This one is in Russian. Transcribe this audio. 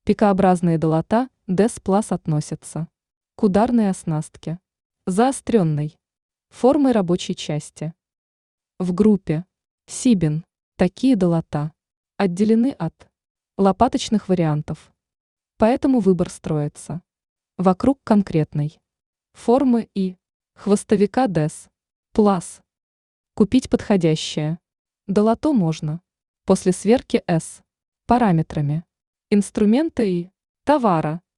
Пикообразные долота ДЭС Плас относятся к ударной оснастке, заостренной формой рабочей части. В группе Сибин такие долота отделены от лопаточных вариантов, поэтому выбор строится вокруг конкретной формы и хвостовика ДЭС Плас. Купить подходящее долото можно после сверки с параметрами инструмента и товара.